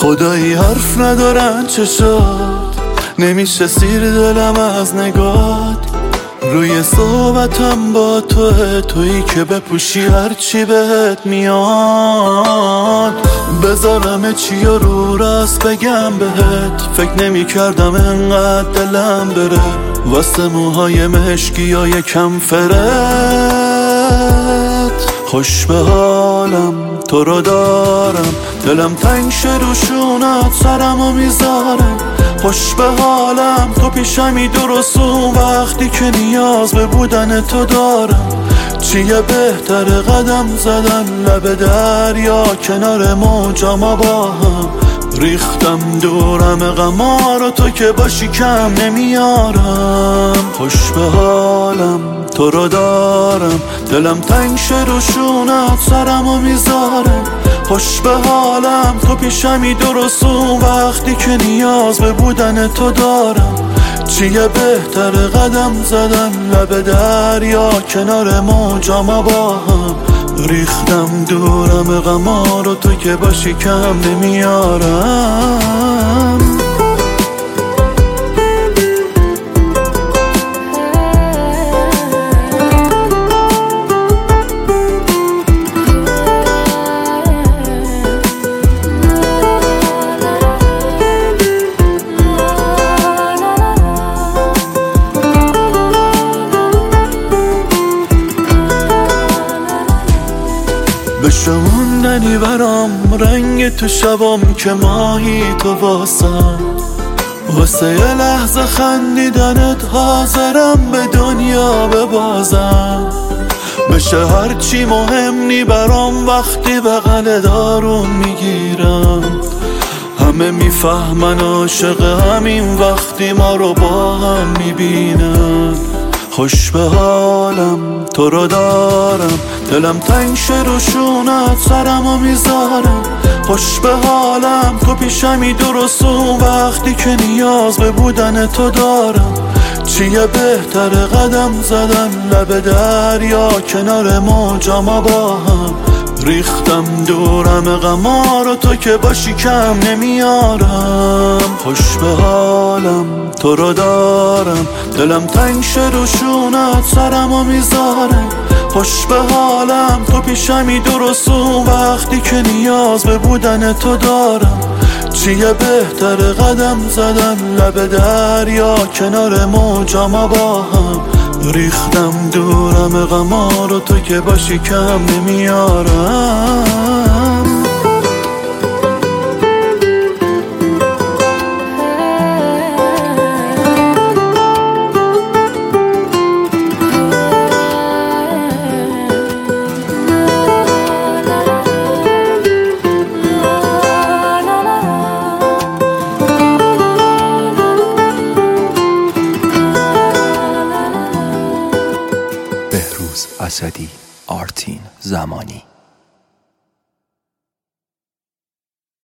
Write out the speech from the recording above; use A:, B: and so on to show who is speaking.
A: خدایی حرف ندارن چشات، نمیشه سیر دلم از نگات. روی صحبتم با تویی که بپوشی هرچی بهت میاد. بذارم چی رو راست بگم بهت، فکر نمی کردم انقدر دلم بره واسه موهای مشکی یا یکم فرت. خوش به حالم تو رو دارم، دلم تنگ شه رو شونت سرمو میذارم. خوش به حالم تو پیشمی درست اون وقتی که نیاز به بودن تو دارم. چیه بهتر قدم زدن لب دریا کنار موجا با هم. ریختم دورم غمارو تو که باشی کم نمیارم. خوش به حالم تو رو دارم، دلم تنگ شه رو شونت سرمو میذارم. خوش به حالم تو پیشمی درست اون وقتی که نیاز به بودن تو دارم. چیه بهتر قدم زدن لب دریا کنار موجا با هم. ریختم دورم غمارو تو که باشی کم نمیارم. بشموندنی برام رنگ تو شبام که ماهی تو واسم. واسه یه لحظه خندیدنت حاضرم به دنیا ببازم. بشه هرچی مهم نی برام وقتی بغل دارون میگیرم. همه میفهمن عاشق همین وقتی ما رو با هم میبینن. خوش به حالم تو رو دارم، دلم تنگ شه رو شونت سرمو میذارم. خوش به حالم تو پیشمی درست اون وقتی که نیاز به بودن تو دارم. چیه بهتر قدم زدن لب دریا کنار موجا با هم. ریختم دورم غمارو تو که باشی کم نمیارم. خوش به حالم تو رو دارم، دلم تنگ شه رو شونت سرمو میذارم. خوش به حالم تو پیشمی درست اون وقتی که نیاز به بودن تو دارم. چیه بهتر قدم زدن لب دریا کنار موجا با هم. ریختم دورم غمارو تو که باشی کم نمیارم.
B: اسدی، آرتین زمانی.